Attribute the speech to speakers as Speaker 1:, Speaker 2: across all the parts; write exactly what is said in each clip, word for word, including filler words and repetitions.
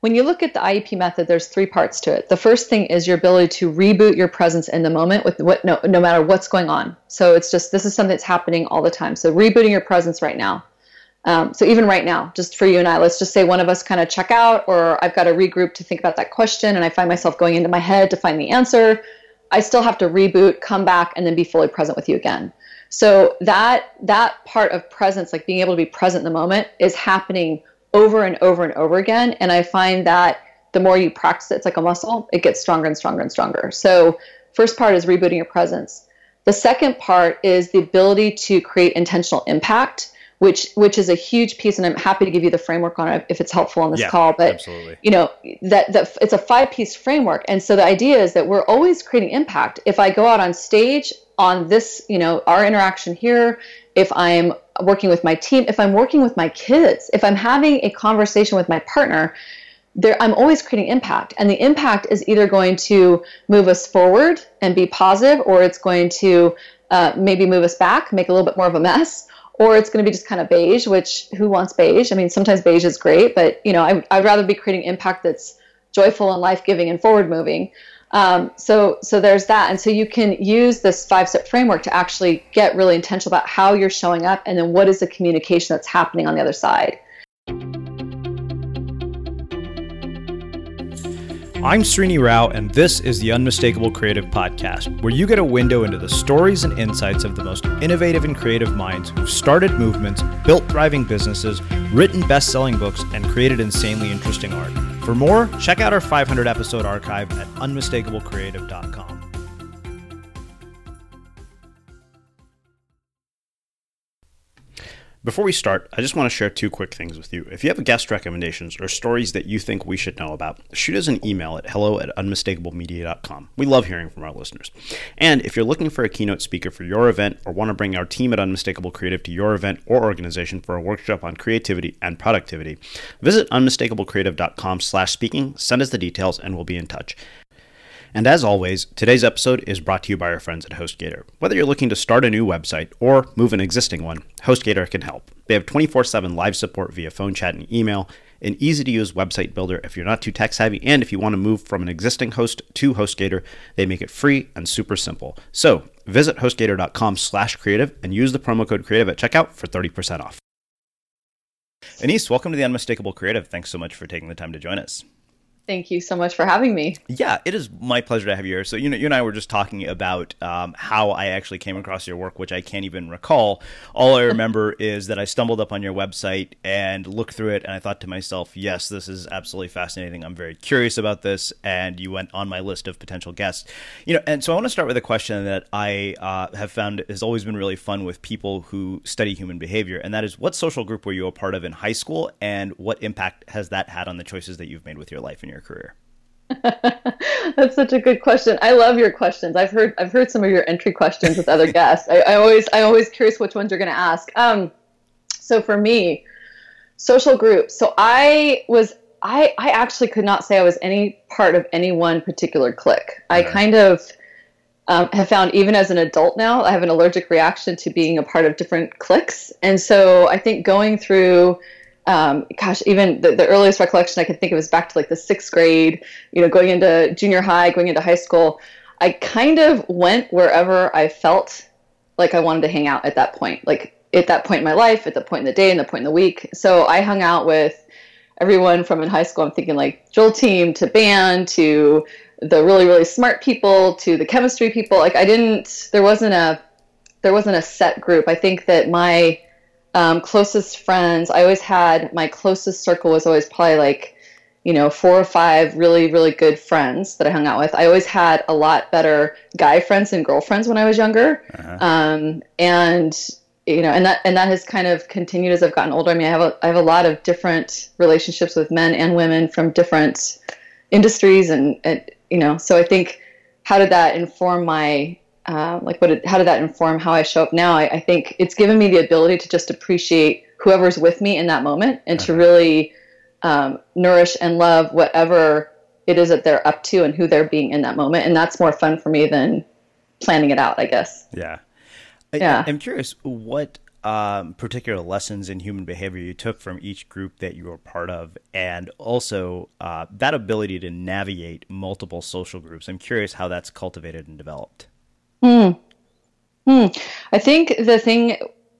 Speaker 1: when you look at the I E P method, there's three parts to it. The first thing is your ability to reboot your presence in the moment with what no, no matter what's going on. So it's just, this is something that's happening all the time. So rebooting your presence right now. Um, so even right now, just for you and I, let's just say one of us kind of check out, or I've got to regroup to think about that question, and I find myself going into my head to find the answer. I still have to reboot, come back, and then be fully present with you again. So that that part of presence, like being able to be present in the moment, is happening over and over and over again. And I find that the more you practice it, it's like a muscle, it gets stronger and stronger and stronger. So first part is rebooting your presence. The second part is the ability to create intentional impact, which which is a huge piece, and I'm happy to give you the framework on it if it's helpful on this
Speaker 2: yeah,
Speaker 1: call. But
Speaker 2: absolutely.
Speaker 1: you know, that that it's a five-piece framework, and so the idea is that we're always creating impact. If I go out on stage on this, you know, our interaction here, if I'm working with my team, if I'm working with my kids, if I'm having a conversation with my partner, there I'm always creating impact, and the impact is either going to move us forward and be positive, or it's going to uh, maybe move us back, make a little bit more of a mess. Or it's going to be just kind of beige, which who wants beige? I mean, sometimes beige is great, but you know, I, I'd rather be creating impact that's joyful and life-giving and forward-moving. Um, so, so there's that. And so you can use this five-step framework to actually get really intentional about how you're showing up, and then what is the communication that's happening on the other side.
Speaker 2: I'm Srini Rao, and this is the Unmistakable Creative Podcast, where you get a window into the stories and insights of the most innovative and creative minds who've started movements, built thriving businesses, written best-selling books, and created insanely interesting art. For more, check out our five hundred episode archive at unmistakable creative dot com. Before we start, I just want to share two quick things with you. If you have guest recommendations or stories that you think we should know about, shoot us an email at hello at unmistakable media dot com. We love hearing from our listeners. And if you're looking for a keynote speaker for your event, or want to bring our team at Unmistakable Creative to your event or organization for a workshop on creativity and productivity, visit unmistakable creative dot com slash speaking, send us the details, and we'll be in touch. And as always, today's episode is brought to you by our friends at HostGator. Whether you're looking to start a new website or move an existing one, HostGator can help. They have twenty-four seven live support via phone, chat, and email, an easy-to-use website builder if you're not too tech-savvy, and if you want to move from an existing host to HostGator, they make it free and super simple. So visit hostgator dot com slash creative and use the promo code creative at checkout for thirty percent off. Anise, welcome to the Unmistakable Creative. Thanks so much for taking the time to join us.
Speaker 1: Thank you so much for having me.
Speaker 2: Yeah, it is my pleasure to have you here. So, you know, you and I were just talking about um, how I actually came across your work, which I can't even recall. All I remember is that I stumbled up on your website and looked through it, and I thought to myself, yes, this is absolutely fascinating. I'm very curious about this, and you went on my list of potential guests. You know, and so I want to start with a question that I uh, have found has always been really fun with people who study human behavior, and that is, what social group were you a part of in high school, and what impact has that had on the choices that you've made with your life and your career?
Speaker 1: That's such a good question. I love your questions. I've heard I've heard some of your entry questions with other guests. I, I always I always curious which ones you're going to ask. Um, so for me, social groups. So I was I I actually could not say I was any part of any one particular clique. I kind of um, have found, even as an adult now, I have an allergic reaction to being a part of different cliques, and so I think going through. Um, gosh, even the, the earliest recollection I can think of is back to like the sixth grade, you know, going into junior high, going into high school. I kind of went wherever I felt like I wanted to hang out at that point, like at that point in my life, at the point in the day, and the point in the week. So I hung out with everyone from in high school. I'm thinking like drill team to band to the really, really smart people to the chemistry people. Like I didn't, there wasn't a, there wasn't a set group. I think that my Um, closest friends, I always had, my closest circle was always probably like, you know, four or five really, really good friends that I hung out with. I always had a lot better guy friends than girlfriends when I was younger. Uh-huh. Um, and, you know, and that, and that has kind of continued as I've gotten older. I mean, I have a, I have a lot of different relationships with men and women from different industries. And, and you know, so I think, how did that inform my Uh, like what? It, how did that inform how I show up now? I, I think it's given me the ability to just appreciate whoever's with me in that moment, and to really um, nourish and love whatever it is that they're up to and who they're being in that moment. And that's more fun for me than planning it out, I guess.
Speaker 2: Yeah.
Speaker 1: Yeah.
Speaker 2: I, I'm curious, what um, particular lessons in human behavior you took from each group that you were part of, and also uh, that ability to navigate multiple social groups. I'm curious how that's cultivated and developed.
Speaker 1: Hmm. Hmm. I think the thing,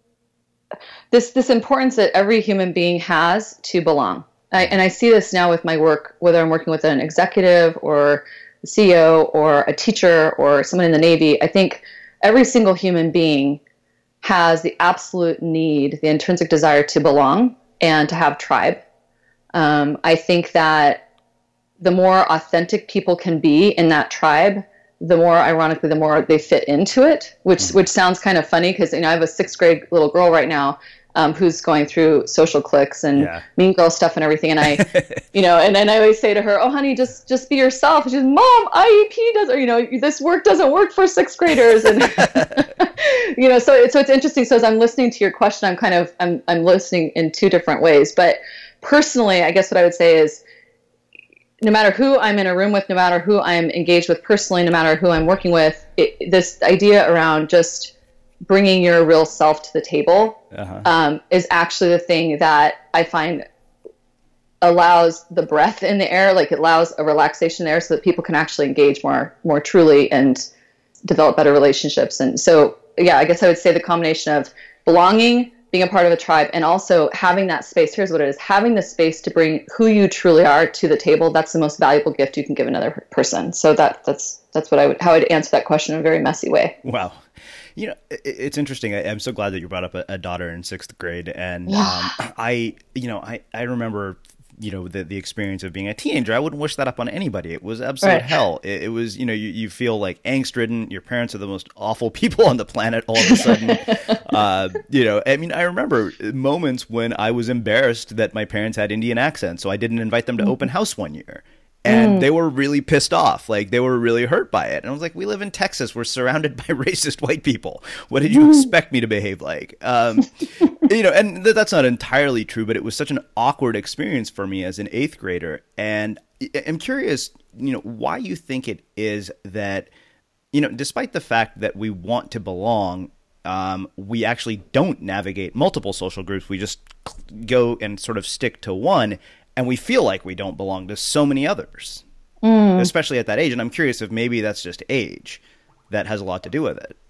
Speaker 1: this this importance that every human being has to belong. I, and I see this now with my work, whether I'm working with an executive or a C E O or a teacher or someone in the Navy. I think every single human being has the absolute need, the intrinsic desire to belong and to have tribe. Um, I think that the more authentic people can be in that tribe, the more, ironically, the more they fit into it, which which sounds kind of funny because, you know, I have a sixth grade little girl right now um, who's going through social cliques and yeah. mean girl stuff and everything. And I, you know, and, and I always say to her, oh, honey, just just be yourself. And she's, Mom, I E P does, or, you know, this work doesn't work for sixth graders. And, you know, so, so it's interesting. So as I'm listening to your question, I'm kind of, I'm, I'm listening in two different ways. But personally, I guess what I would say is, no matter who I'm in a room with, no matter who I'm engaged with personally, no matter who I'm working with, it, this idea around just bringing your real self to the table uh-huh. um, is actually the thing that I find allows the breath in the air, like it allows a relaxation there so that people can actually engage more, more truly and develop better relationships. And so, yeah, I guess I would say the combination of belonging, being a part of a tribe, and also having that space. Here's what it is: having the space to bring who you truly are to the table. That's the most valuable gift you can give another person. So that that's that's what I would how I'd answer that question in a very messy way.
Speaker 2: Wow. You know, it, it's interesting. I, I'm so glad that you brought up a, a daughter in sixth grade. And yeah. um, I, you know, I, I remember, you know, the, the experience of being a teenager. I wouldn't wish that up on anybody. It was absolute right. hell. It, it was, you know, you, you feel like angst ridden. Your parents are the most awful people on the planet all of a sudden. uh, you know, I mean, I remember moments when I was embarrassed that my parents had Indian accents, so I didn't invite them to open house one year. And mm. they were really pissed off. Like, they were really hurt by it. And I was like, we live in Texas. We're surrounded by racist white people. What did you expect me to behave like? Um, you know, and th- that's not entirely true, but it was such an awkward experience for me as an eighth grader. And I'm curious, you know, why you think it is that, you know, despite the fact that we want to belong, um, we actually don't navigate multiple social groups. We just go and sort of stick to one. And we feel like we don't belong to so many others, mm. especially at that age. And I'm curious if maybe that's just age that has a lot to do with it.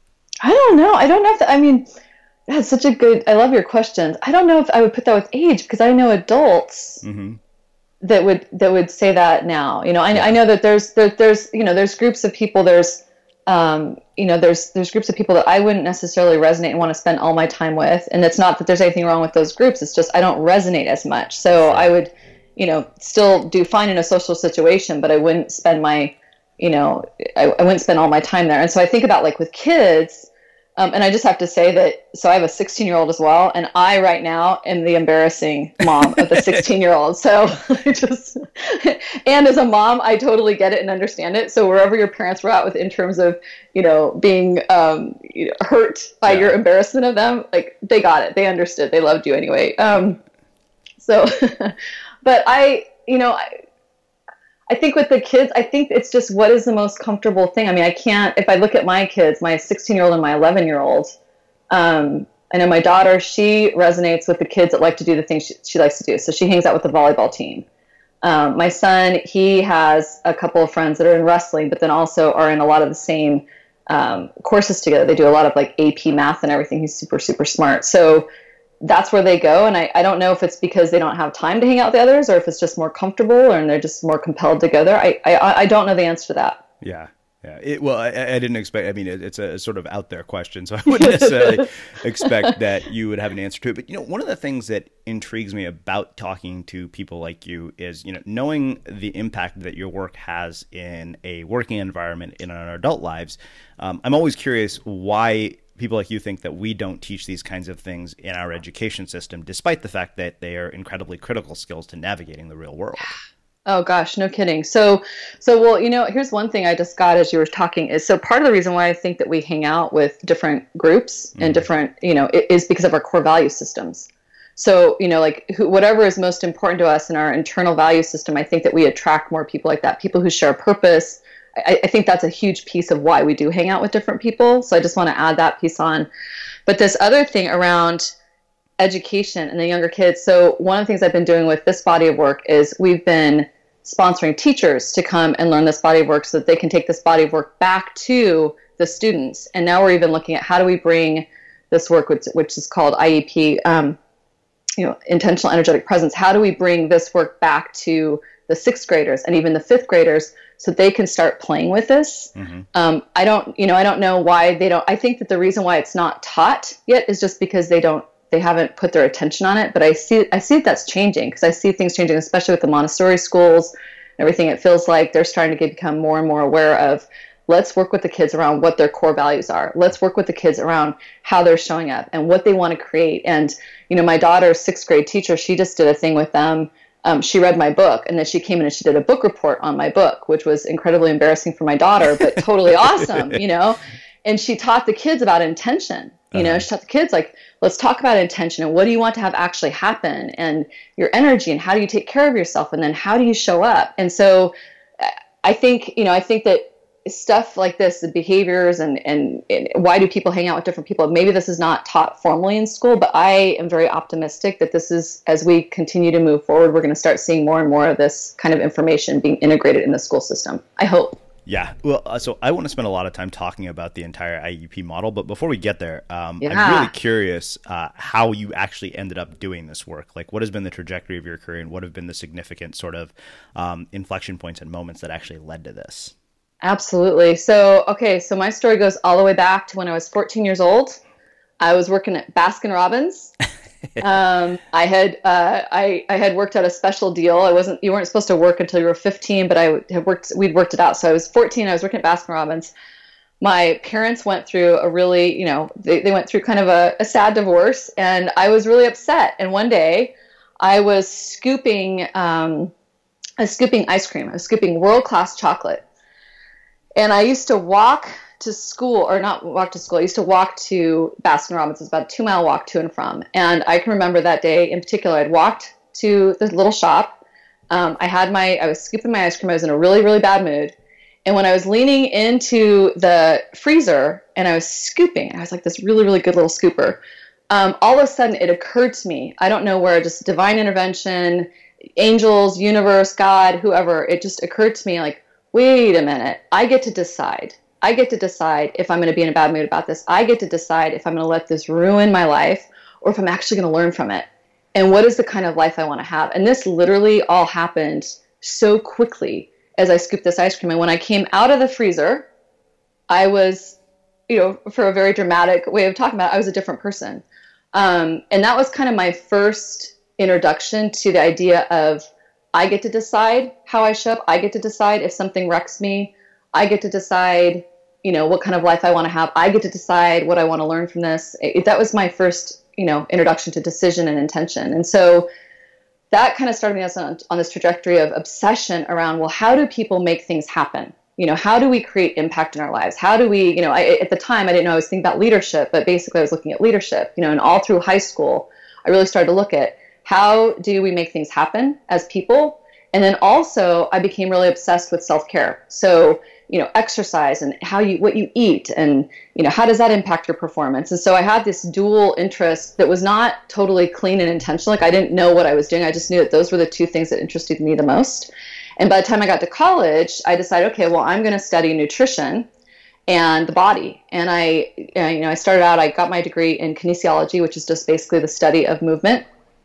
Speaker 1: I don't know. I don't know if, that, I mean, that's such a good, I love your questions. I don't know if I would put that with age, because I know adults mm-hmm. that would, that would say that now. You know, I, yeah. I know that there's, there, there's, you know, there's groups of people, there's, um, you know, there's, there's groups of people that I wouldn't necessarily resonate and want to spend all my time with. And it's not that there's anything wrong with those groups. It's just, I don't resonate as much. So sure. I would, you know, still do fine in a social situation, but I wouldn't spend my, you know, I, I wouldn't spend all my time there. And so I think about, like, with kids, um, and I just have to say that, so I have a sixteen year old as well. And I right now am the embarrassing mom of the sixteen year old. So I just, and as a mom, I totally get it and understand it. So wherever your parents were at with, in terms of, you know, being um, you know, hurt by yeah. your embarrassment of them, like, they got it. They understood. They loved you anyway. Um, so, but I, you know, I, I think with the kids, I think it's just, what is the most comfortable thing? I mean, I can't, if I look at my kids, my sixteen year old and my eleven year old, um, I know my daughter, she resonates with the kids that like to do the things she, she likes to do. So she hangs out with the volleyball team. Um, my son, he has a couple of friends that are in wrestling, but then also are in a lot of the same um, courses together. They do a lot of, like, A P math and everything. He's super, super smart. So that's where they go. And I, I don't know if it's because they don't have time to hang out with the others, or if it's just more comfortable, or and they're just more compelled to go there. I, I, I don't know the answer to that.
Speaker 2: Yeah. Yeah. It, well, I, I didn't expect, I mean, it, it's a sort of out there question, so I wouldn't necessarily expect that you would have an answer to it. But, you know, one of the things that intrigues me about talking to people like you is, you know, knowing the impact that your work has in a working environment in our adult lives. Um, I'm always curious why people like you think that we don't teach these kinds of things in our education system, despite the fact that they are incredibly critical skills to navigating the real world.
Speaker 1: Oh gosh, no kidding. So, so, well, you know, here's one thing I just got as you were talking is, so part of the reason why I think that we hang out with different groups mm. and different, you know, is because of our core value systems. So, you know, like who, whatever is most important to us in our internal value system, I think that we attract more people like that, people who share purpose, I, I think that's a huge piece of why we do hang out with different people. So I just want to add that piece on. But this other thing around education and the younger kids. So one of the things I've been doing with this body of work is we've been sponsoring teachers to come and learn this body of work so that they can take this body of work back to the students. And now we're even looking at how do we bring this work, which, which is called I E P, um, you know, intentional energetic presence. How do we bring this work back to the sixth graders and even the fifth graders so they can start playing with this? Mm-hmm. Um, I don't, you know, I don't know why they don't. I think that the reason why it's not taught yet is just because they don't, they haven't put their attention on it. But I see, I see that that's changing because I see things changing, especially with the Montessori schools and everything. It feels like they're starting to get, become more and more aware of, let's work with the kids around what their core values are. Let's work with the kids around how they're showing up and what they want to create. And, you know, my daughter's sixth grade teacher, she just did a thing with them. Um, she read my book, and then she came in and she did a book report on my book, which was incredibly embarrassing for my daughter, but totally awesome, you know? And she taught the kids about intention. You know, uh-huh. She taught the kids, like, let's talk about intention and what do you want to have actually happen and your energy and how do you take care of yourself and then how do you show up? And so I think, you know, I think that stuff like this, the behaviors and, and, and why do people hang out with different people? Maybe this is not taught formally in school, but I am very optimistic that this is, as we continue to move forward, we're going to start seeing more and more of this kind of information being integrated in the school system. I hope.
Speaker 2: Yeah. Well, uh, so I want to spend a lot of time talking about the entire I E P model, but before we get there, um, yeah. I'm really curious uh, how you actually ended up doing this work. Like, what has been the trajectory of your career and what have been the significant sort of um, inflection points and moments that actually led to this?
Speaker 1: Absolutely. So, okay, so my story goes all the way back to when I was fourteen years old. I was working at Baskin Robbins. um, I had uh, I I had worked out a special deal. I wasn't you weren't supposed to work until you were fifteen, but I had worked. We'd worked it out. So I was fourteen. I was working at Baskin Robbins. My parents went through a really, you know, they, they went through kind of a, a sad divorce, and I was really upset. And one day, I was scooping um, I was scooping ice cream. I was scooping world class chocolate. And I used to walk to school, or not walk to school. I used to walk to Baskin Robbins. It's about a two mile walk to and from. And I can remember that day in particular, I'd walked to the little shop. Um, I had my, I was scooping my ice cream. I was in a really, really bad mood. And when I was leaning into the freezer and I was scooping, I was like this really, really good little scooper. Um, all of a sudden it occurred to me, I don't know where, just divine intervention, angels, universe, God, whoever, it just occurred to me like, wait a minute, I get to decide. I get to decide if I'm going to be in a bad mood about this. I get to decide if I'm going to let this ruin my life or if I'm actually going to learn from it. And what is the kind of life I want to have? And this literally all happened so quickly as I scooped this ice cream. And when I came out of the freezer, I was, you know, for a very dramatic way of talking about it, I was a different person. Um, and that was kind of my first introduction to the idea of I get to decide how I show up. I get to decide if something wrecks me. I get to decide, you know, what kind of life I want to have. I get to decide what I want to learn from this. It, that was my first, you know, introduction to decision and intention. And so that kind of started me on, on this trajectory of obsession around, well, how do people make things happen? You know, how do we create impact in our lives? How do we, you know, I, at the time I didn't know I was thinking about leadership, but basically I was looking at leadership, you know, and all through high school, I really started to look at how do we make things happen as people? And then also I became really obsessed with self-care. So, you know, exercise and how you, what you eat and, you know, how does that impact your performance? And so I had this dual interest that was not totally clean and intentional. Like I didn't know what I was doing. I just knew that those were the two things that interested me the most. And by the time I got to college, I decided, okay, well, I'm going to study nutrition and the body. And I, you know, I started out, I got my degree in kinesiology, which is just basically the study of movement.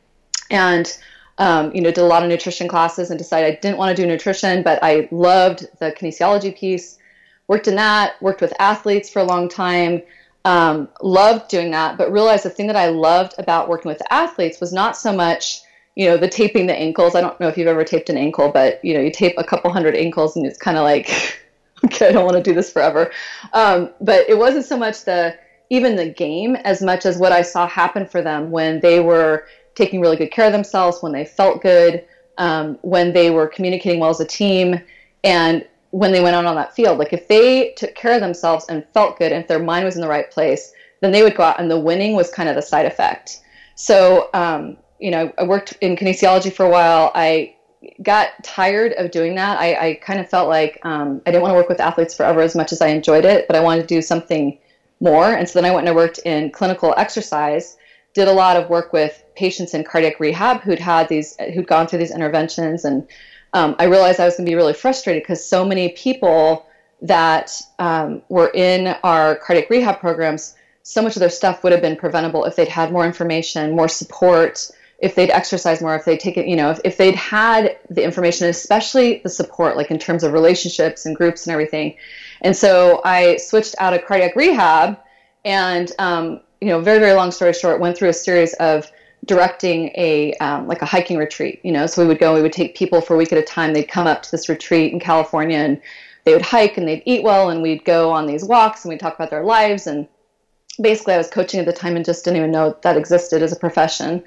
Speaker 1: And Um, you know, did a lot of nutrition classes and decided I didn't want to do nutrition, but I loved the kinesiology piece, worked in that, worked with athletes for a long time, um, loved doing that, but realized the thing that I loved about working with the athletes was not so much, you know, the taping the ankles. I don't know if you've ever taped an ankle, but, you know, you tape a couple hundred ankles and it's kind of like, okay, I don't want to do this forever. Um, but it wasn't so much the, even the game as much as what I saw happen for them when they were taking really good care of themselves, when they felt good, um, when they were communicating well as a team, and when they went out on that field. Like if they took care of themselves and felt good, and if their mind was in the right place, then they would go out, and the winning was kind of the side effect. So, um, you know, I worked in kinesiology for a while. I, got tired of doing that. I, I kind of felt like um, I didn't want to work with athletes forever as much as I enjoyed it, but I wanted to do something more. And so then I went and I worked in clinical exercise, did a lot of work with patients in cardiac rehab who'd had these, who'd gone through these interventions. And um, I realized I was going to be really frustrated because so many people that um, were in our cardiac rehab programs, so much of their stuff would have been preventable if they'd had more information, more support, if they'd exercise more, if they'd take it, you know, if, if they'd had the information, especially the support, like in terms of relationships and groups and everything. And so I switched out of cardiac rehab and, um, you know, very, very long story short, went through a series of directing a, um, like a hiking retreat, you know, so we would go, we would take people for a week at a time. They'd come up to this retreat in California and they would hike and they'd eat well. And we'd go on these walks and we'd talk about their lives. And basically I was coaching at the time and just didn't even know that existed as a profession.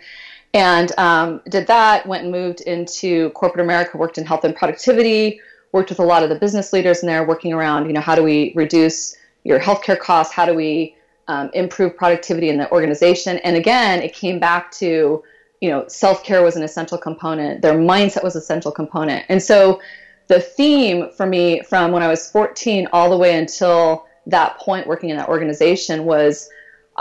Speaker 1: And um, did that, went and moved into corporate America, worked in health and productivity, worked with a lot of the business leaders in there, working around, you know, how do we reduce your healthcare costs? How do we um, improve productivity in the organization? And again, it came back to, you know, self-care was an essential component. Their mindset was an essential component. And so the theme for me from when I was fourteen all the way until that point working in that organization was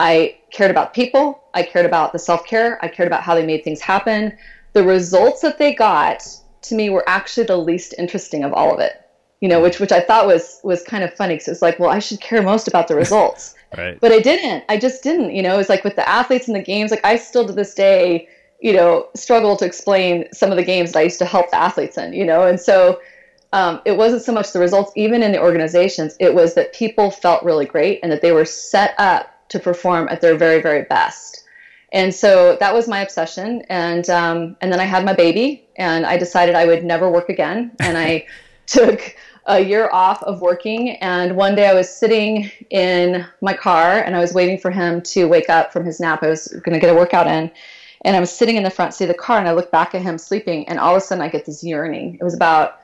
Speaker 1: I cared about people. I cared about the self-care. I cared about how they made things happen. The results that they got to me were actually the least interesting of all of it, you know, which, which I thought was, was kind of funny because it's like, well, I should care most about the results,
Speaker 2: right.
Speaker 1: But I didn't, I just didn't, you know, it was like with the athletes in the games, like I still to this day, you know, struggle to explain some of the games that I used to help the athletes in, you know? And so um, it wasn't so much the results, even in the organizations, it was that people felt really great and that they were set up to perform at their very, very best. And so that was my obsession. And um, and then I had my baby and I decided I would never work again. And I took a year off of working. And one day I was sitting in my car and I was waiting for him to wake up from his nap. I was going to get a workout in. And I was sitting in the front seat of the car and I looked back at him sleeping. And all of a sudden I get this yearning. It was about,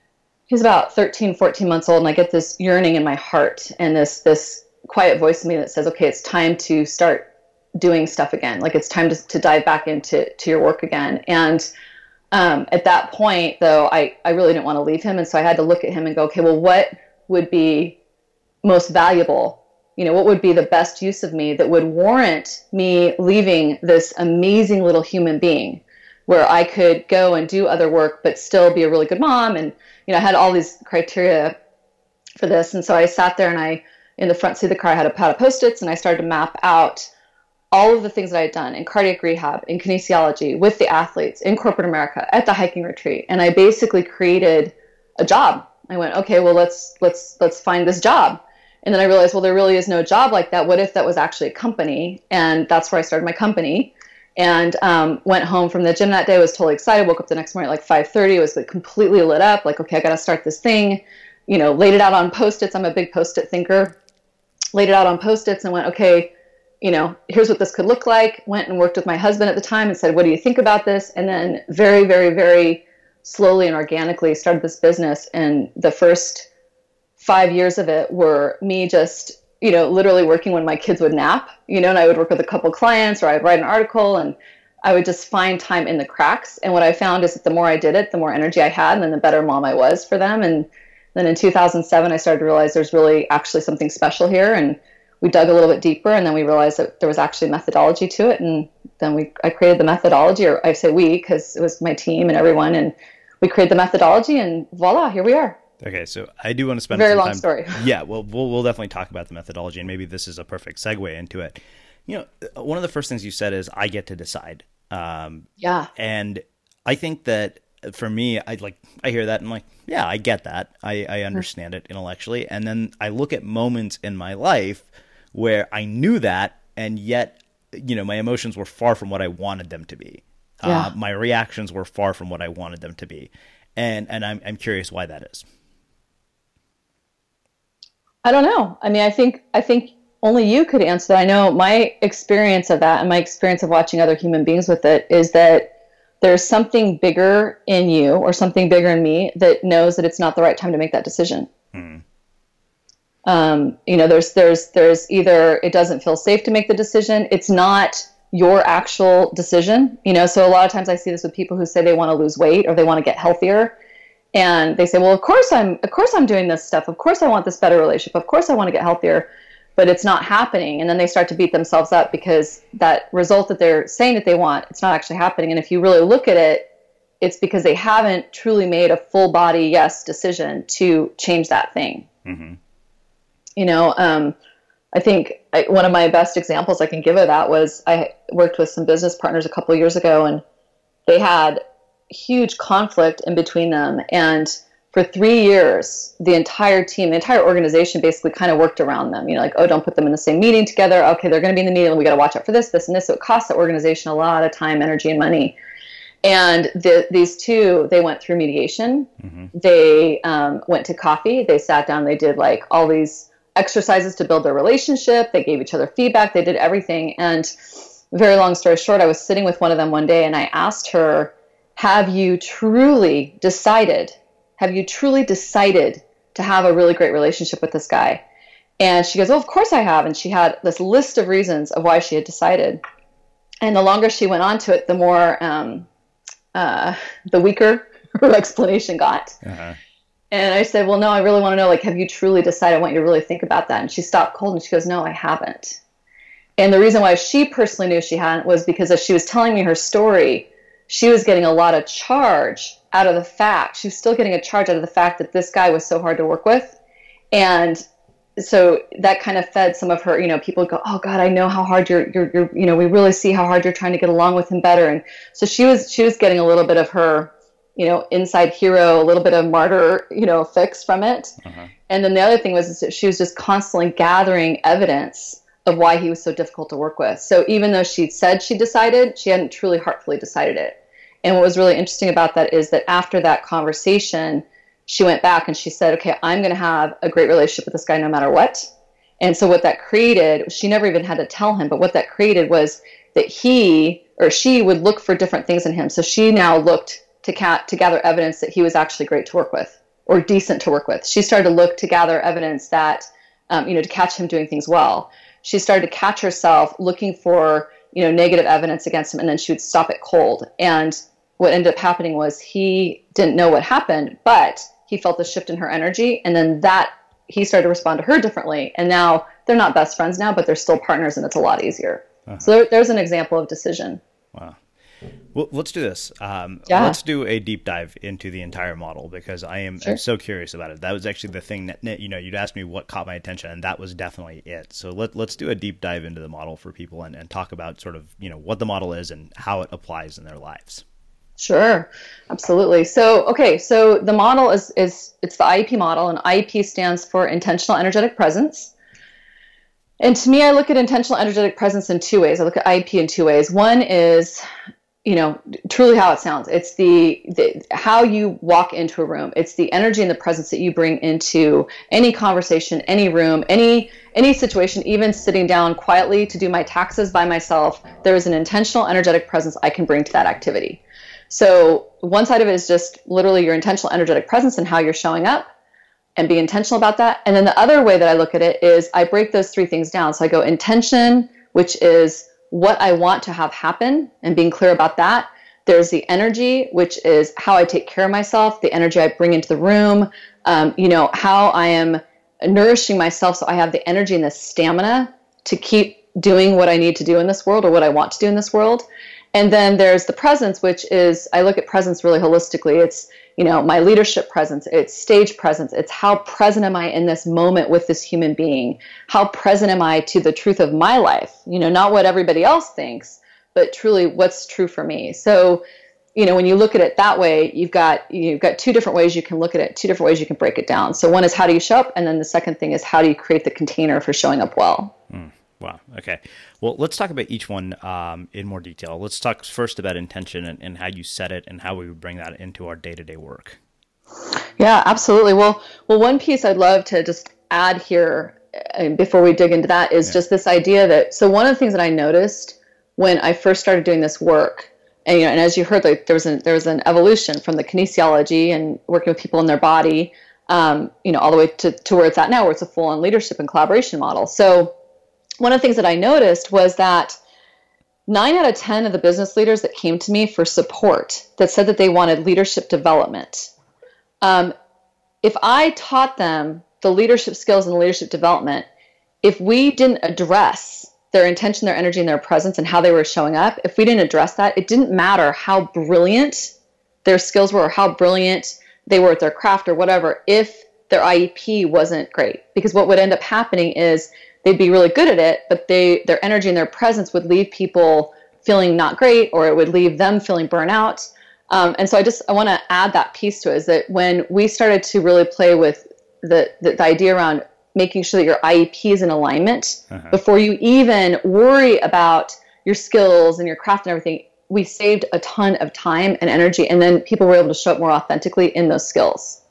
Speaker 1: he was about thirteen, fourteen months old. And I get this yearning in my heart and this, this, quiet voice in me that says, okay, it's time to start doing stuff again. Like it's time to, to dive back into to your work again. And um, at that point, though, I, I really didn't want to leave him. And so I had to look at him and go, okay, well, what would be most valuable? You know, what would be the best use of me that would warrant me leaving this amazing little human being where I could go and do other work, but still be a really good mom. And, you know, I had all these criteria for this. And so I sat there and I, in the front seat of the car, I had a pad of Post-its and I started to map out all of the things that I had done in cardiac rehab, in kinesiology, with the athletes, in corporate America, at the hiking retreat. And I basically created a job. I went, okay, well, let's, let's, let's find this job. And then I realized, well, there really is no job like that. What if that was actually a company? And that's where I started my company and um, went home from the gym that day, was totally excited, woke up the next morning at like five thirty, it was like completely lit up. Like, okay, I got to start this thing, you know, laid it out on Post-its. I'm a big Post-it thinker. Laid it out on Post-its and went, okay, you know, here's what this could look like. Went and worked with my husband at the time and said, what do you think about this? And then very, very, very slowly and organically started this business. And the first five years of it were me just, you know, literally working when my kids would nap, you know, and I would work with a couple clients or I'd write an article and I would just find time in the cracks. And what I found is that the more I did it, the more energy I had and then the better mom I was for them. And then in two thousand seven, I started to realize there's really actually something special here. And we dug a little bit deeper and then we realized that there was actually methodology to it. And then we, I created the methodology, or I say we, because it was my team and everyone. And we created the methodology and voila, here we are.
Speaker 2: Okay, so I do want to spend
Speaker 1: very
Speaker 2: some
Speaker 1: long
Speaker 2: time.
Speaker 1: story.
Speaker 2: Yeah, well, we'll we'll definitely talk about the methodology, and maybe this is a perfect segue into it. You know, one of the first things you said is I get to decide. Um,
Speaker 1: yeah,
Speaker 2: and I think that for me, I like I hear that and I'm like, yeah, I get that. I, I understand it intellectually, and then I look at moments in my life where I knew that, and yet, you know, my emotions were far from what I wanted them to be. Yeah. Uh, my reactions were far from what I wanted them to be, and and I'm I'm curious why that is.
Speaker 1: I don't know. I mean, I think I think only you could answer that. I know my experience of that and my experience of watching other human beings with it is that there's something bigger in you or something bigger in me that knows that it's not the right time to make that decision. Mm. Um, you know, there's there's there's either it doesn't feel safe to make the decision. It's not your actual decision. You know, so a lot of times I see this with people who say they want to lose weight or they want to get healthier. And they say, well, of course I'm, of course I'm doing this stuff. Of course I want this better relationship. Of course I want to get healthier, but it's not happening. And then they start to beat themselves up because that result that they're saying that they want, it's not actually happening. And if you really look at it, it's because they haven't truly made a full body yes decision to change that thing. Mm-hmm. You know, um, I think I, one of my best examples I can give of that was I worked with some business partners a couple of years ago, and they had huge conflict in between them. And for three years, the entire team, the entire organization basically kind of worked around them. You know, like, oh, don't put them in the same meeting together. Okay, they're going to be in the meeting, and we got to watch out for this, this, and this. So it cost the organization a lot of time, energy, and money. And the, these two, they went through mediation. Mm-hmm. They um, went to coffee. They sat down. They did like all these exercises to build their relationship. They gave each other feedback. They did everything. And very long story short, I was sitting with one of them one day, and I asked her, have you truly decided, have you truly decided to have a really great relationship with this guy? And she goes, well, of course I have. And she had this list of reasons of why she had decided. And the longer she went on to it, the more, um, uh, the weaker her explanation got. Uh-huh. And I said, well, no, I really want to know, like, have you truly decided? I want you to really think about that. And she stopped cold and she goes, no, I haven't. And the reason why she personally knew she hadn't was because as she was telling me her story, she was getting a lot of charge out of the fact, she was still getting a charge out of the fact that this guy was so hard to work with. And so that kind of fed some of her, you know, people go, oh God, I know how hard you're, you're, you're, you know, we really see how hard you're trying to get along with him better. And so she was, she was getting a little bit of her, you know, inside hero, a little bit of martyr, you know, fix from it. Uh-huh. And then the other thing was that she was just constantly gathering evidence of why he was so difficult to work with. So even though she said she decided, she hadn't truly heartfully decided it. And what was really interesting about that is that after that conversation, she went back and she said, okay, I'm going to have a great relationship with this guy no matter what. And so what that created, she never even had to tell him, but what that created was that he or she would look for different things in him. So she now looked to, cat, to gather evidence that he was actually great to work with or decent to work with. She started to look to gather evidence that, um, you know, to catch him doing things well. She started to catch herself looking for, you know, negative evidence against him, and then she would stop it cold. And what ended up happening was he didn't know what happened, but he felt the shift in her energy, and then that he started to respond to her differently. And now they're not best friends now, but they're still partners, and it's a lot easier. Uh-huh. So there, there's an example of decision.
Speaker 2: Wow. Well, let's do this. Um,
Speaker 1: yeah.
Speaker 2: Let's do a deep dive into the entire model, because I am
Speaker 1: sure.
Speaker 2: I'm so curious about it. That was actually the thing that, you know, you'd asked me what caught my attention, and that was definitely it. So let, let's do a deep dive into the model for people and, and talk about sort of, you know, what the model is and how it applies in their lives.
Speaker 1: Sure, absolutely. So, okay, so the model is, is it's the I E P model, and I E P stands for Intentional Energetic Presence. And to me, I look at intentional energetic presence in two ways. I look at I E P in two ways. One is, you know, truly how it sounds. It's the, the how you walk into a room. It's the energy and the presence that you bring into any conversation, any room, any any situation, even sitting down quietly to do my taxes by myself. There is an intentional energetic presence I can bring to that activity. So one side of it is just literally your intentional energetic presence and how you're showing up, and be intentional about that. And then the other way that I look at it is I break those three things down. So I go intention, which is what I want to have happen and being clear about that. There's the energy, which is how I take care of myself, the energy I bring into the room, um, you know, how I am nourishing myself so I have the energy and the stamina to keep doing what I need to do in this world or what I want to do in this world. And then there's the presence, which is, I look at presence really holistically. It's, you know, my leadership presence, it's stage presence. It's how present am I in this moment with this human being? How present am I to the truth of my life? You know, not what everybody else thinks, but truly what's true for me. So, you know, when you look at it that way, you've got, you've got two different ways you can look at it, two different ways you can break it down. So one is how do you show up? And then the second thing is how do you create the container for showing up well?
Speaker 2: Mm. Wow. Okay. Well, let's talk about each one um, in more detail. Let's talk first about intention and, and how you set it and how we would bring that into our day-to-day work.
Speaker 1: Yeah, absolutely. Well, well, one piece I'd love to just add here uh, before we dig into that is yeah. just this idea that, so one of the things that I noticed when I first started doing this work, and, you know, and as you heard, like, there was an, there was an evolution from the kinesiology and working with people in their body, um, you know, all the way to, to where it's at now, where it's a full-on leadership and collaboration model. So one of the things that I noticed was that nine out of ten of the business leaders that came to me for support that said that they wanted leadership development. Um, if I taught them the leadership skills and the leadership development, if we didn't address their intention, their energy, and their presence and how they were showing up, if we didn't address that, it didn't matter how brilliant their skills were or how brilliant they were at their craft or whatever, if their I E P wasn't great. Because what would end up happening is they'd be really good at it, but they their energy and their presence would leave people feeling not great, or it would leave them feeling burnout. Um, and so I just I want to add that piece to it, is that when we started to really play with the, the, the idea around making sure that your I E P is in alignment uh-huh. before you even worry about your skills and your craft and everything, we saved a ton of time and energy, and then people were able to show up more authentically in those skills.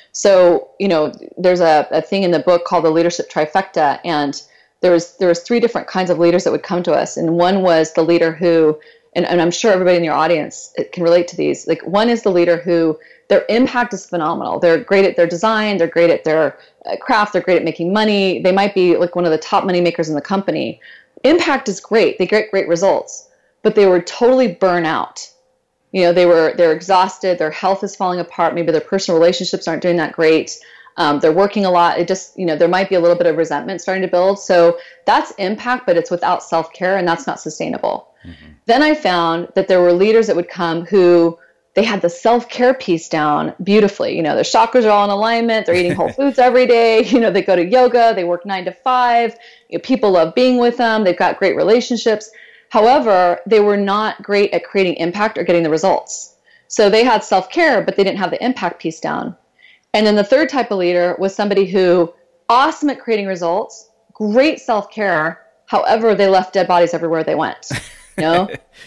Speaker 1: So, you know, there's a, a thing in the book called the leadership trifecta, and there was there was three different kinds of leaders that would come to us. And one was the leader who, and, and I'm sure everybody in your audience can relate to these. Like, one is the leader who their impact is phenomenal. They're great at their design. They're great at their craft. They're great at making money. They might be like one of the top money makers in the company. Impact is great. They get great results, but they were totally burnt out. You know, they were, they're exhausted. Their health is falling apart. Maybe their personal relationships aren't doing that great. Um, they're working a lot. It just, you know, there might be a little bit of resentment starting to build. So that's impact, but it's without self-care, and that's not sustainable. Mm-hmm. Then I found that there were leaders that would come who they had the self-care piece down beautifully. You know, their chakras are all in alignment. They're eating whole foods every day. You know, they go to yoga. They work nine to five. You know, people love being with them. They've got great relationships. However, they were not great at creating impact or getting the results. So they had self-care, but they didn't have the impact piece down. And then the third type of leader was somebody who, awesome at creating results, great self-care. However, they left dead bodies everywhere they went. You know,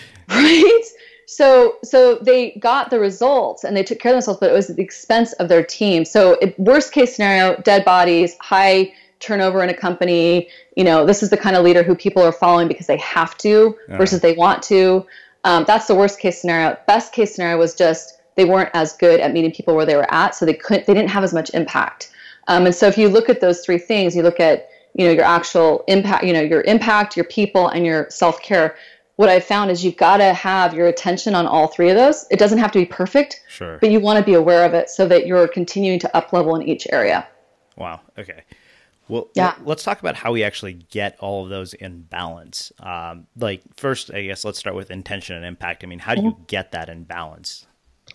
Speaker 1: right? So, so they got the results and they took care of themselves, but it was at the expense of their team. So, it, worst case scenario, dead bodies, high turnover in a company. You know, this is the kind of leader who people are following because they have to versus they want to. Um, that's the worst case scenario. Best case scenario was just they weren't as good at meeting people where they were at, so they couldn't. They didn't have as much impact. Um, and so, if you look at those three things, you look at you know your actual impact, you know your impact, your people, and your self-care. What I've found is you've got to have your attention on all three of those. It doesn't have to be perfect,
Speaker 2: sure,
Speaker 1: but you want to be aware of it so that you're continuing to up level in each area.
Speaker 2: Wow. Okay. Well,
Speaker 1: yeah.
Speaker 2: let's talk about how we actually get all of those in balance. Um, like first, I guess let's start with intention and impact. I mean, how do you get that in balance?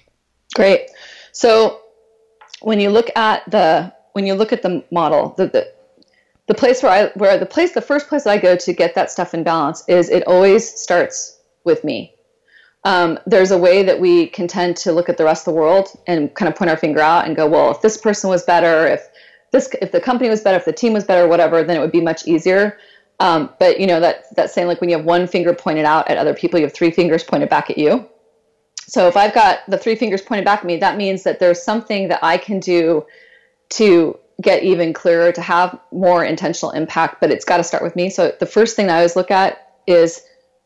Speaker 1: Great. So when you look at the when you look at the model, the, the The place where I, where the place, the first place that I go to get that stuff in balance is it always starts with me. Um, there's a way that we can tend to look at the rest of the world and kind of point our finger out and go, well, if this person was better, if this, if the company was better, if the team was better, whatever, then it would be much easier. Um, but you know, that, that's saying like when you have one finger pointed out at other people, you have three fingers pointed back at you. So if I've got the three fingers pointed back at me, that means that there's something that I can do to get even clearer, to have more intentional impact, but it's got to start with me. So the first thing that I always look at is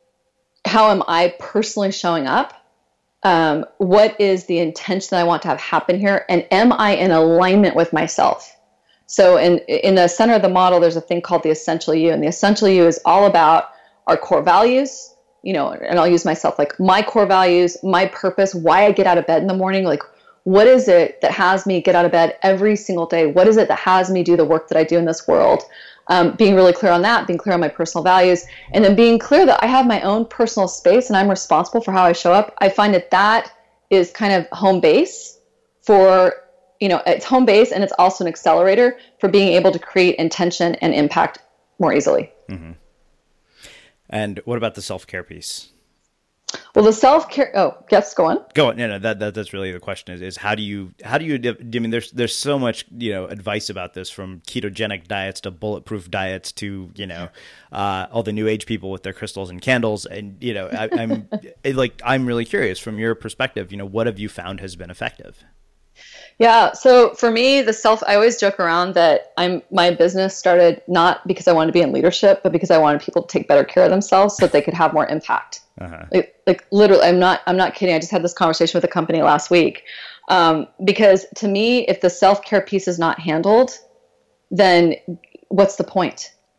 Speaker 1: how am I personally showing up? Um, what is the intention that I want to have happen here? And am I in alignment with myself? So in, in the center of the model, there's a thing called the essential you, and the essential you is all about our core values, you know, and I'll use myself, like my core values, my purpose, why I get out of bed in the morning, like what is it that has me get out of bed every single day? What is it that has me do the work that I do in this world? Um, being really clear on that, being clear on my personal values, and then being clear that I have my own personal space and I'm responsible for how I show up. I find that that is kind of home base for, you know, it's home base and it's also an accelerator for being able to create intention and impact more easily.
Speaker 2: Mm-hmm. And what about the self-care piece?
Speaker 1: Well, the self-care, oh, yes, go on.
Speaker 2: Go on. No, no, that, that that's really the question is, is how do you, how do you, I mean, there's, there's so much, you know, advice about this, from ketogenic diets to bulletproof diets to, you know, uh, all the new age people with their crystals and candles. And, you know, I, I'm like, I'm really curious from your perspective, you know, what have you found has been effective?
Speaker 1: Yeah. So for me, the self, I always joke around that I'm, my business started not because I wanted to be in leadership, but because I wanted people to take better care of themselves so that they could have more impact. Uh-huh. Like, like literally, I'm not, I'm not kidding. I just had this conversation with a company last week. Um, because to me, if the self-care piece is not handled, then what's the point?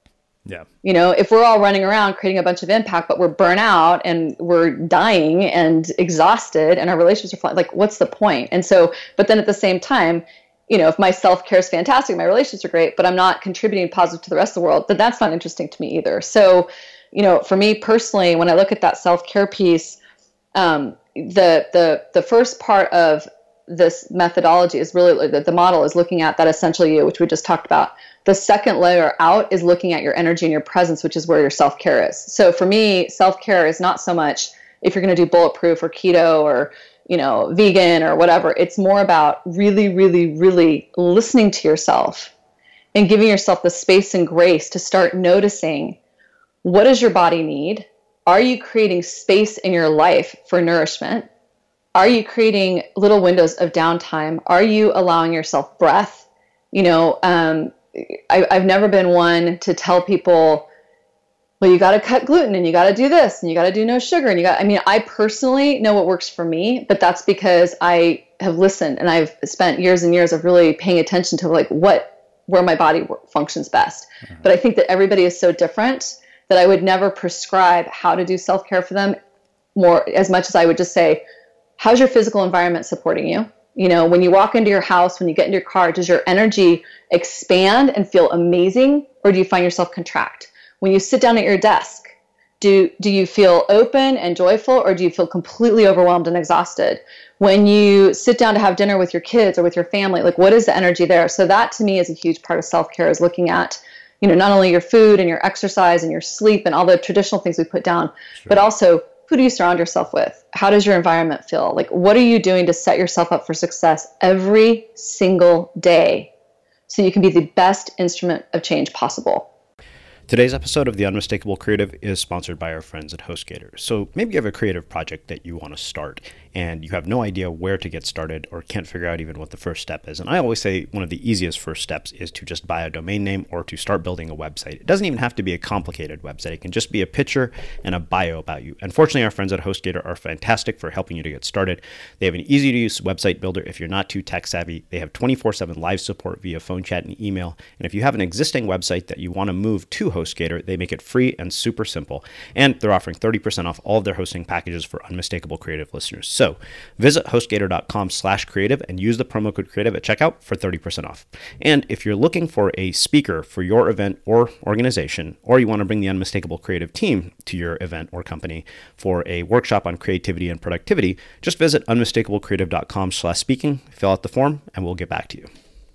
Speaker 2: Yeah.
Speaker 1: You know, if we're all running around creating a bunch of impact, but we're burnt out and we're dying and exhausted and our relationships are flying, like, what's the point? And so, but then at the same time, you know, if my self-care is fantastic, my relationships are great, but I'm not contributing positive to the rest of the world, then that's not interesting to me either. So, you know, for me personally, when I look at that self-care piece, um, the the the first part of this methodology is really the, the model is looking at that essential you, which we just talked about. The second layer out is looking at your energy and your presence, which is where your self-care is. So for me, self-care is not so much if you're going to do bulletproof or keto or, you know, vegan or whatever. It's more about really, really, really listening to yourself and giving yourself the space and grace to start noticing, what does your body need? Are you creating space in your life for nourishment? Are you creating little windows of downtime? Are you allowing yourself breath? You know, um, I, I've never been one to tell people, well, you got to cut gluten and you got to do this and you got to do no sugar. And you got, I mean, I personally know what works for me, but that's because I have listened and I've spent years and years of really paying attention to like what, where my body functions best. Mm-hmm. But I think that everybody is so different that I would never prescribe how to do self-care for them more as much as I would just say, how's your physical environment supporting you? You know, when you walk into your house, when you get in your car, does your energy expand and feel amazing, or do you find yourself contract? When you sit down at your desk, do do you feel open and joyful, or do you feel completely overwhelmed and exhausted? When you sit down to have dinner with your kids or with your family, like what is the energy there? So that to me is a huge part of self-care, is looking at, you know, not only your food and your exercise and your sleep and all the traditional things we put down, sure, but also who do you surround yourself with? How does your environment feel? Like, what are you doing to set yourself up for success every single day so you can be the best instrument of change possible?
Speaker 2: Today's episode of The Unmistakable Creative is sponsored by our friends at HostGator. So maybe you have a creative project that you want to start and you have no idea where to get started or can't figure out even what the first step is. And I always say one of the easiest first steps is to just buy a domain name or to start building a website. It doesn't even have to be a complicated website. It can just be a picture and a bio about you. Unfortunately, our friends at HostGator are fantastic for helping you to get started. They have an easy-to-use website builder if you're not too tech-savvy. They have twenty-four seven live support via phone chat and email. And if you have an existing website that you want to move to HostGator, they make it free and super simple. And they're offering thirty percent off all of their hosting packages for Unmistakable Creative listeners. So visit HostGator.com slash creative and use the promo code creative at checkout for thirty percent off. And if you're looking for a speaker for your event or organization, or you want to bring the Unmistakable Creative team to your event or company for a workshop on creativity and productivity, just visit unmistakablecreative.com slash speaking, fill out the form, and we'll get back to you.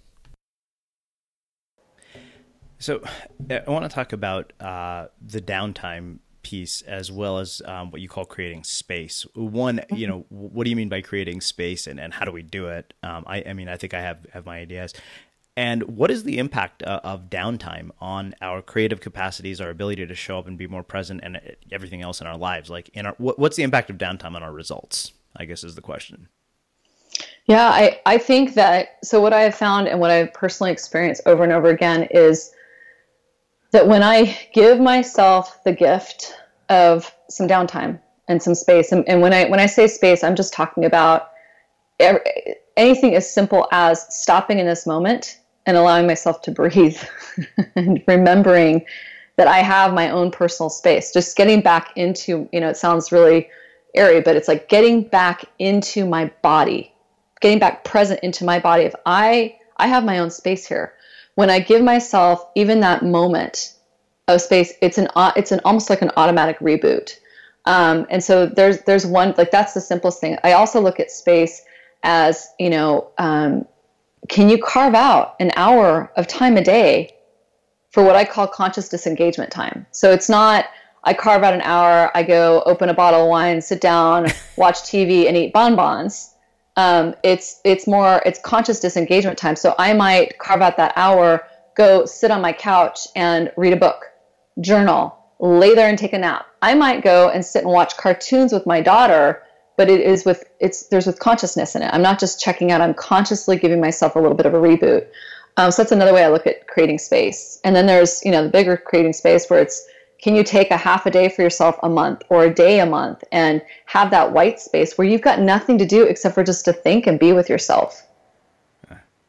Speaker 2: So I want to talk about uh, the downtime piece as well as um, what you call creating space. One, you know, what do you mean by creating space, and, and how do we do it? Um, I, I mean, I think I have, have my ideas. And what is the impact uh, of downtime on our creative capacities, our ability to show up and be more present, and everything else in our lives? Like, in our, what, what's the impact of downtime on our results, I guess is the question.
Speaker 1: Yeah, I, I think that, so what I have found and what I've personally experienced over and over again is that when I give myself the gift of some downtime and some space, and, and when I when I say space, I'm just talking about every, anything as simple as stopping in this moment and allowing myself to breathe and remembering that I have my own personal space. Just getting back into, you know, it sounds really airy, but it's like getting back into my body, getting back present into my body. If I I have my own space here. When I give myself even that moment of space, it's an it's an almost like an automatic reboot. Um, and so there's there's one, like that's the simplest thing. I also look at space as, you know, um, can you carve out an hour of time a day for what I call conscious disengagement time? So it's not I carve out an hour, I go open a bottle of wine, sit down, watch T V, and eat bonbons. Um, it's it's more, it's conscious disengagement time. So I might carve out that hour, go sit on my couch and read a book, journal, lay there and take a nap. I might go and sit and watch cartoons with my daughter, but it is with, it's there's with consciousness in it. I'm not just checking out, I'm consciously giving myself a little bit of a reboot. Um, so that's another way I look at creating space. And then there's, you know, the bigger creating space where it's, can you take a half a day for yourself a month or a day a month and have that white space where you've got nothing to do except for just to think and be with yourself?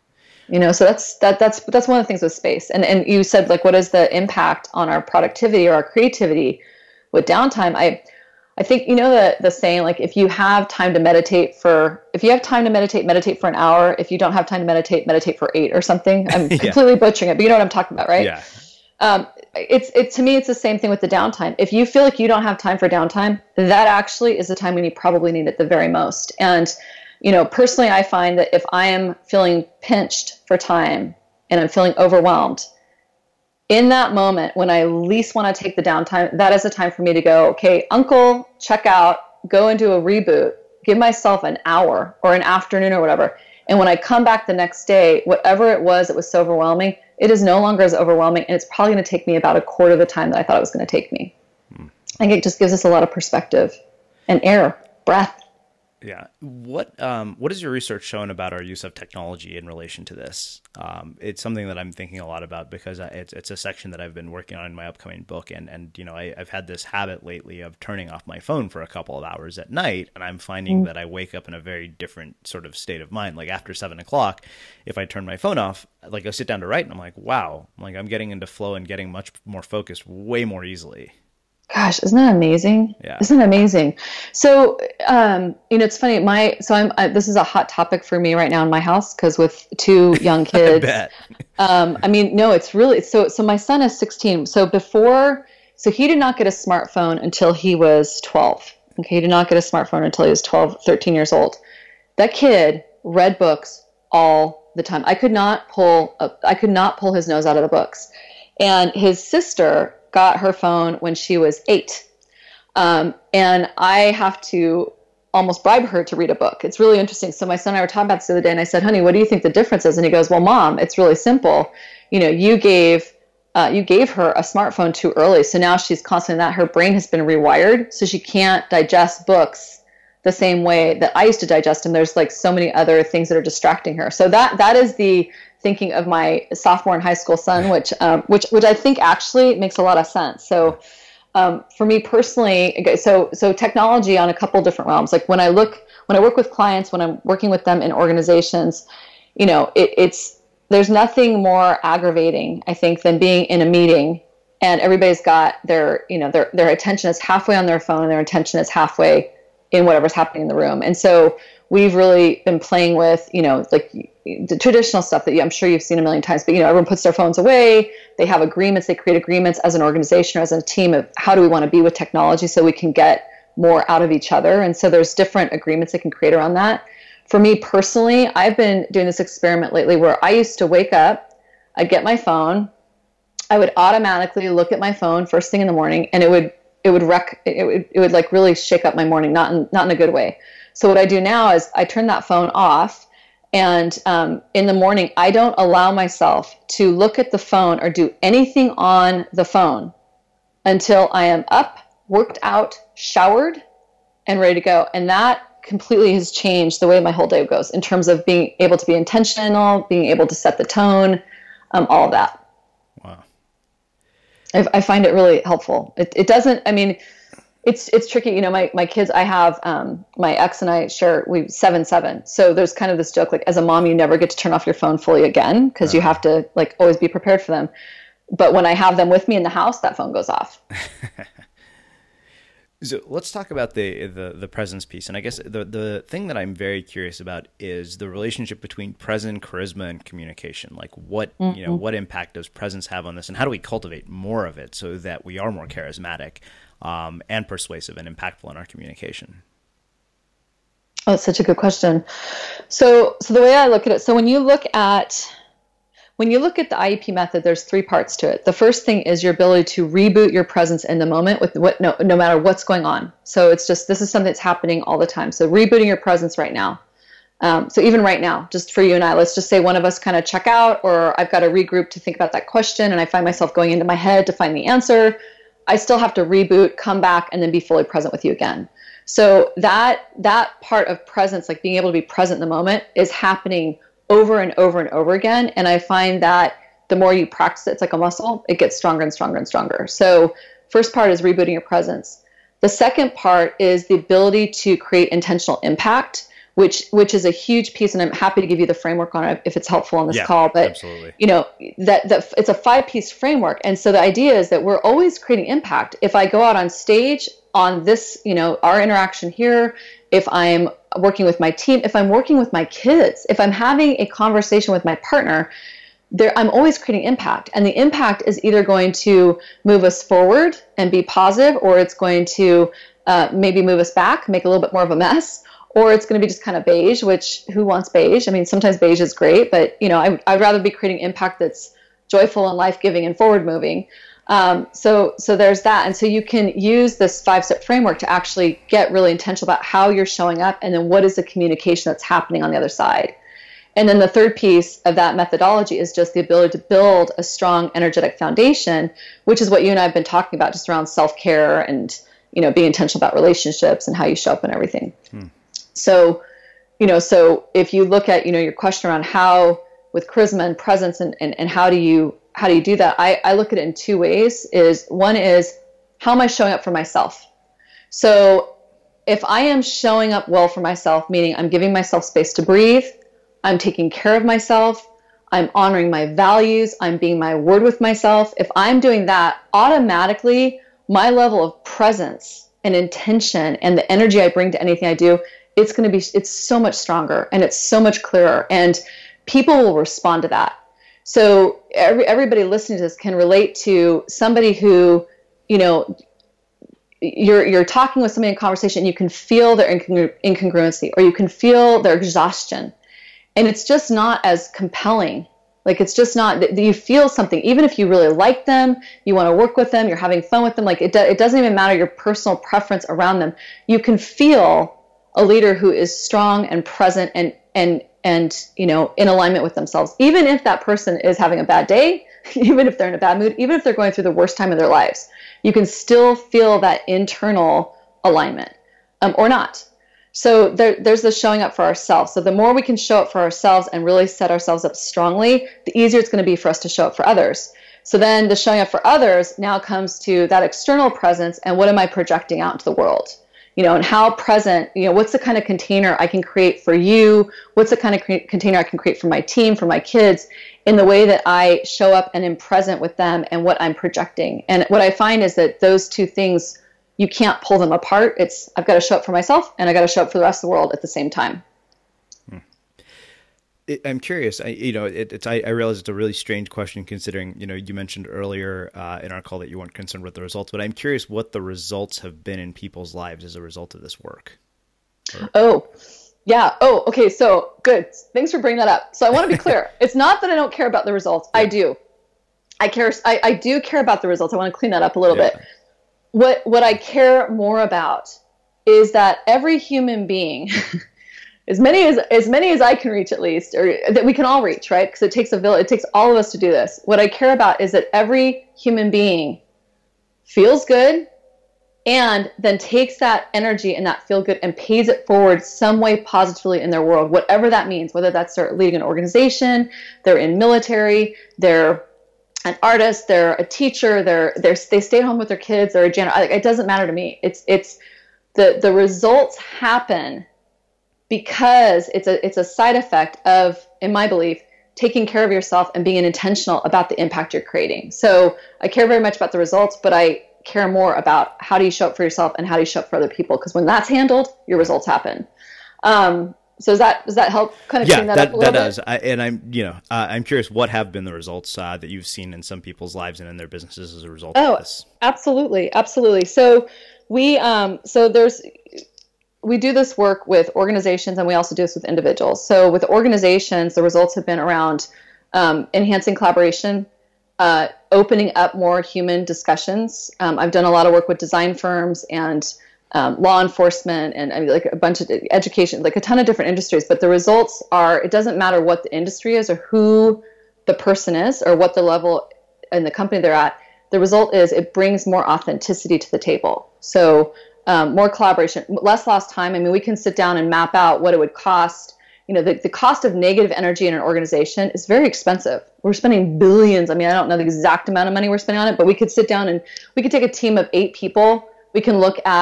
Speaker 1: You know, so that's that that's that's one of the things with space. And and you said, like, what is the impact on our productivity or our creativity with downtime? I I think, you know, the the saying, like, if you have time to meditate for if you have time to meditate, meditate for an hour. If you don't have time to meditate, meditate for eight or something. I'm yeah. completely butchering it, but you know what I'm talking about, right?
Speaker 2: Yeah.
Speaker 1: Um, it's it to me, it's the same thing with the downtime. If you feel like you don't have time for downtime, that actually is the time when you probably need it the very most. And you know, personally, I find that if I am feeling pinched for time and I'm feeling overwhelmed, in that moment when I least want to take the downtime, that is a time for me to go, okay, uncle, check out, go and do a reboot, give myself an hour or an afternoon or whatever. And when I come back the next day, whatever it was that was so overwhelming, it is no longer as overwhelming. And it's probably going to take me about a quarter of the time that I thought it was going to take me. Hmm. I think it just gives us a lot of perspective and air, breath.
Speaker 2: Yeah. What um, what has your research shown about our use of technology in relation to this? Um, it's something that I'm thinking a lot about because it's it's a section that I've been working on in my upcoming book. And, and you know, I, I've had this habit lately of turning off my phone for a couple of hours at night. And I'm finding mm. that I wake up in a very different sort of state of mind. Like after seven o'clock, if I turn my phone off, like I sit down to write and I'm like, wow, I'm like I'm getting into flow and getting much more focused way more easily.
Speaker 1: Gosh, isn't that amazing?
Speaker 2: Yeah.
Speaker 1: Isn't that amazing? So, um, you know, it's funny. My so I'm I, this is a hot topic for me right now in my house because with two young kids.
Speaker 2: I bet.
Speaker 1: um, I mean, no, it's really so. So my son is sixteen. So before, so he did not get a smartphone until he was twelve. Okay, he did not get a smartphone until he was twelve, thirteen years old. That kid read books all the time. I could not pull. A, I could not pull his nose out of the books, and his sister got her phone when she was eight. Um, and I have to almost bribe her to read a book. It's really interesting. So my son and I were talking about this the other day and I said, honey, what do you think the difference is? And he goes, well, mom, it's really simple. You know, you gave, uh, you gave her a smartphone too early. So now she's constantly that her brain has been rewired. So she can't digest books the same way that I used to digest them. There's like so many other things that are distracting her. So that, that is the thinking of my sophomore in high school son, which um, which which I think actually makes a lot of sense. So um, for me personally, so so technology on a couple different realms. Like when I look, when I work with clients, when I'm working with them in organizations, you know, it, it's there's nothing more aggravating, I think, than being in a meeting and everybody's got their, you know, their their attention is halfway on their phone and their attention is halfway in whatever's happening in the room. And so we've really been playing with, you know, like the traditional stuff that I'm sure you've seen a million times, but, you know, everyone puts their phones away. They have agreements. They create agreements as an organization or as a team of how do we want to be with technology so we can get more out of each other. And so there's different agreements they can create around that. For me personally, I've been doing this experiment lately where I used to wake up, I'd get my phone, I would automatically look at my phone first thing in the morning, and it would it would wreck it would it would like really shake up my morning, not in not in a good way. So what I do now is I turn that phone off, and um, in the morning I don't allow myself to look at the phone or do anything on the phone until I am up, worked out, showered, and ready to go. And that completely has changed the way my whole day goes in terms of being able to be intentional, being able to set the tone, um, all of that.
Speaker 2: Wow.
Speaker 1: I, I find it really helpful. It, it doesn't, I mean, it's, it's tricky. You know, my, my kids, I have, um, my ex and I share, we seven, seven. So there's kind of this joke, like as a mom, you never get to turn off your phone fully again, because uh-huh. you have to like always be prepared for them. But when I have them with me in the house, that phone goes off.
Speaker 2: So let's talk about the, the the presence piece. And I guess the the thing that I'm very curious about is the relationship between presence, charisma, and communication. Like what, mm-hmm. you know, what impact does presence have on this, and how do we cultivate more of it so that we are more charismatic um, and persuasive and impactful in our communication?
Speaker 1: Oh, that's such a good question. So so the way I look at it, so when you look at When you look at the I E P method, there's three parts to it. The first thing is your ability to reboot your presence in the moment with what no, no matter what's going on. So it's just, this is something that's happening all the time. So rebooting your presence right now. Um, so even right now, just for you and I, let's just say one of us kind of check out, or I've got to regroup to think about that question, and I find myself going into my head to find the answer. I still have to reboot, come back, and then be fully present with you again. So that that part of presence, like being able to be present in the moment, is happening over and over and over again. And I find that the more you practice it, it's like a muscle, it gets stronger and stronger and stronger. So first part is rebooting your presence. The second part is the ability to create intentional impact, which which is a huge piece, and I'm happy to give you the framework on it if it's helpful on this
Speaker 2: yeah,
Speaker 1: call. But
Speaker 2: absolutely.
Speaker 1: you know, that that it's a five piece framework, and so the idea is that we're always creating impact. If I go out on stage on this, you know, our interaction here, if I'm working with my team, if I'm working with my kids, if I'm having a conversation with my partner, there I'm always creating impact, and the impact is either going to move us forward and be positive, or it's going to uh, maybe move us back, make a little bit more of a mess. Or it's going to be just kind of beige, which who wants beige? I mean, sometimes beige is great, but you know, I, I'd rather be creating impact that's joyful and life-giving and forward-moving. Um, so, so there's that, and so you can use this five-step framework to actually get really intentional about how you're showing up, and then what is the communication that's happening on the other side. And then the third piece of that methodology is just the ability to build a strong, energetic foundation, which is what you and I have been talking about, just around self-care and you know, being intentional about relationships and how you show up and everything. Hmm. So, you know, so if you look at, you know, your question around how with charisma and presence and, and, and how do you, how do you do that? I, I look at it in two ways. Is one is, how am I showing up for myself? So if I am showing up well for myself, meaning I'm giving myself space to breathe, I'm taking care of myself, I'm honoring my values, I'm being my word with myself. If I'm doing that, automatically my level of presence and intention and the energy I bring to anything I do, it's going to be, it's so much stronger and it's so much clearer, and people will respond to that. So every, everybody listening to this can relate to somebody who, you know, you're, you're talking with somebody in conversation and you can feel their incongru- incongruency, or you can feel their exhaustion, and it's just not as compelling. Like, it's just not, you feel something, even if you really like them, you want to work with them, you're having fun with them. Like it, do, it doesn't even matter your personal preference around them. You can feel a leader who is strong and present and, and, and, you know, in alignment with themselves, even if that person is having a bad day, even if they're in a bad mood, even if they're going through the worst time of their lives, you can still feel that internal alignment, um, or not. So there, there's the showing up for ourselves. So the more we can show up for ourselves and really set ourselves up strongly, the easier it's going to be for us to show up for others. So then the showing up for others now comes to that external presence, and what am I projecting out into the world? You know, and how present, you know, what's the kind of container I can create for you? What's the kind of cre- container I can create for my team, for my kids, in the way that I show up and am present with them and what I'm projecting? And what I find is that those two things, you can't pull them apart. It's, I've got to show up for myself and I got to show up for the rest of the world at the same time.
Speaker 2: I'm curious, I, you know, it, it's, I, I realize it's a really strange question considering, you know, you mentioned earlier uh, in our call that you weren't concerned with the results, but I'm curious what the results have been in people's lives as a result of this work. Or...
Speaker 1: Oh, yeah. Oh, okay. So good. Thanks for bringing that up. So I want to be clear. It's not that I don't care about the results. Yeah. I do. I care. I, I do care about the results. I want to clean that up a little yeah. bit. What, what I care more about is that every human being As many as as many as I can reach, at least, or that we can all reach, right? Because it takes a village, it takes all of us to do this. What I care about is that every human being feels good, and then takes that energy and that feel good and pays it forward some way positively in their world, whatever that means. Whether that's they're leading an organization, they're in military, they're an artist, they're a teacher, they're they're they stay home with their kids, they're a janitor. It doesn't matter to me. It's it's the the results happen because it's a it's a side effect of, in my belief, taking care of yourself and being intentional about the impact you're creating. So I care very much about the results, but I care more about how do you show up for yourself and how do you show up for other people, because when that's handled, your results happen. Um, so does that does that help kind of
Speaker 2: yeah,
Speaker 1: clean that,
Speaker 2: that
Speaker 1: up a little
Speaker 2: that
Speaker 1: bit?
Speaker 2: does. I, and I'm you know uh, I'm curious, what have been the results uh, that you've seen in some people's lives and in their businesses as a result
Speaker 1: oh,
Speaker 2: of this?
Speaker 1: Absolutely, absolutely. So we um, so there's. We do this work with organizations, and we also do this with individuals. So with organizations, the results have been around um, enhancing collaboration, uh, opening up more human discussions. Um, I've done a lot of work with design firms and um, law enforcement, and I mean, like a bunch of education, like a ton of different industries. But the results are, it doesn't matter what the industry is or who the person is or what the level in the company they're at. The result is it brings more authenticity to the table. So Um, more collaboration, less lost time. I mean, we can sit down and map out what it would cost. You know, the, the cost of negative energy in an organization is very expensive. We're spending billions. I mean, I don't know the exact amount of money we're spending on it, but we could sit down and we could take a team of eight people. We can look at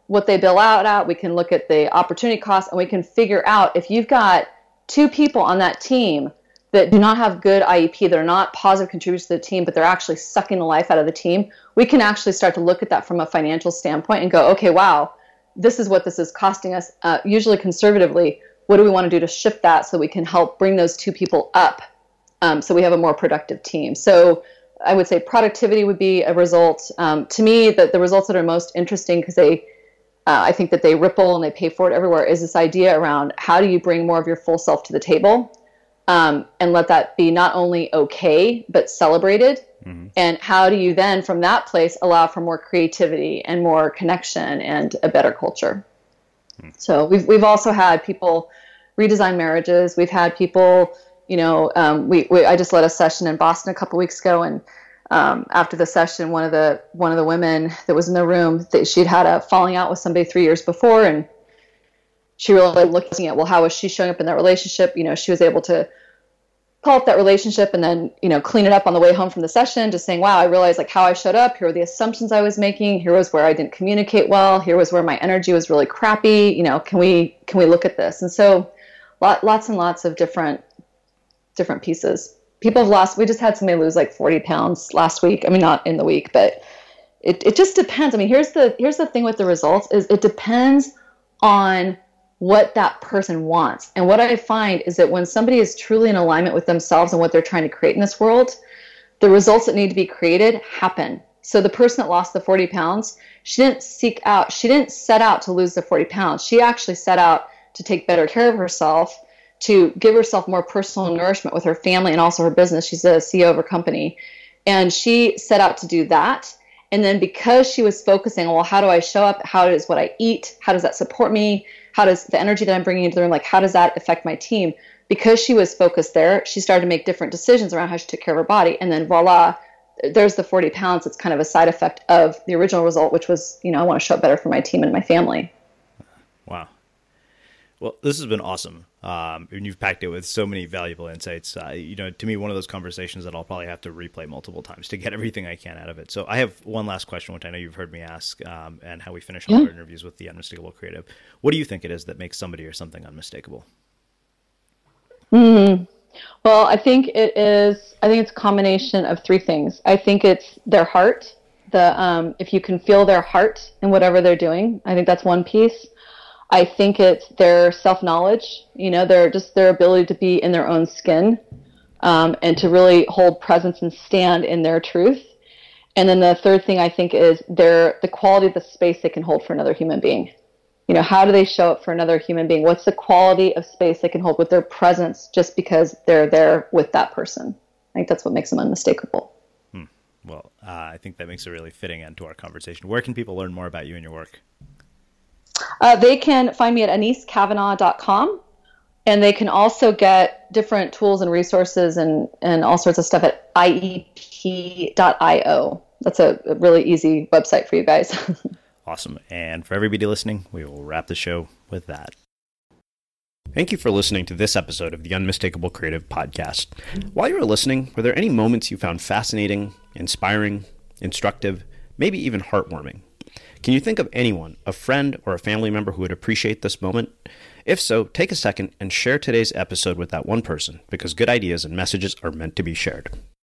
Speaker 1: what they bill out at. We can look at the opportunity cost, and we can figure out if you've got two people on that team that do not have good I E P, that are not positive contributors to the team, but they're actually sucking the life out of the team. We can actually start to look at that from a financial standpoint and go, okay, wow, this is what this is costing us. Uh, usually conservatively, what do we want to do to shift that so we can help bring those two people up, um, so we have a more productive team? So I would say productivity would be a result. Um, to me, the, the results that are most interesting, because they, uh, I think that they ripple and they pay for it everywhere, is this idea around how do you bring more of your full self to the table, um, and let that be not only okay, but celebrated. Mm-hmm. And how do you then, from that place, allow for more creativity and more connection and a better culture? Mm-hmm. So we've we've also had people redesign marriages. We've had people, you know, um, we, we I just led a session in Boston a couple weeks ago, and um, after the session, one of the one of the women that was in the room, that she'd had a falling out with somebody three years before, and she really looking at, well, how was she showing up in that relationship? You know, she was able to call up that relationship and then, you know, clean it up on the way home from the session, just saying, wow, I realized like how I showed up. Here were the assumptions I was making. Here was where I didn't communicate well. Here was where my energy was really crappy. You know, can we, can we look at this? And so lot, lots and lots of different, different pieces. People have lost, we just had somebody lose like forty pounds last week. I mean, not in the week, but it, it just depends. I mean, here's the, here's the thing with the results is it depends on what that person wants. And what I find is that when somebody is truly in alignment with themselves and what they're trying to create in this world, the results that need to be created happen. So the person that lost the forty pounds, she didn't seek out, she didn't set out to lose the forty pounds. She actually set out to take better care of herself, to give herself more personal nourishment with her family and also her business. She's a C E O of her company. And she set out to do that. And then because she was focusing on, well, how do I show up? How does what I eat? How does that support me? How does the energy that I'm bringing into the room, like how does that affect my team? Because she was focused there, she started to make different decisions around how she took care of her body. And then voila, there's the forty pounds. It's kind of a side effect of the original result, which was, you know, I want to show up better for my team and my family.
Speaker 2: Wow. Well, this has been awesome. Um, and you've packed it with so many valuable insights. Uh, you know, to me, one of those conversations that I'll probably have to replay multiple times to get everything I can out of it. So I have one last question, which I know you've heard me ask, um, and how we finish all yeah. our interviews with the Unmistakable Creative. What do you think it is that makes somebody or something unmistakable?
Speaker 1: Mm-hmm. Well, I think it is, I think it's a combination of three things. I think it's their heart. The um, if you can feel their heart in whatever they're doing, I think that's one piece. I think it's their self-knowledge, you know, their just their ability to be in their own skin, um, and to really hold presence and stand in their truth. And then the third thing I think is their the quality of the space they can hold for another human being. You know, how do they show up for another human being? What's the quality of space they can hold with their presence just because they're there with that person? I think that's what makes them unmistakable.
Speaker 2: Hmm. Well, uh, I think that makes a really fitting end to our conversation. Where can people learn more about you and your work?
Speaker 1: Uh, they can find me at anise cavanaugh dot com, and they can also get different tools and resources and, and all sorts of stuff at I E P dot io. That's a, a really easy website for you guys.
Speaker 2: Awesome. And for everybody listening, we will wrap the show with that. Thank you for listening to this episode of the Unmistakable Creative Podcast. While you were listening, were there any moments you found fascinating, inspiring, instructive, maybe even heartwarming? Can you think of anyone, a friend or a family member who would appreciate this moment? If so, take a second and share today's episode with that one person, because good ideas and messages are meant to be shared.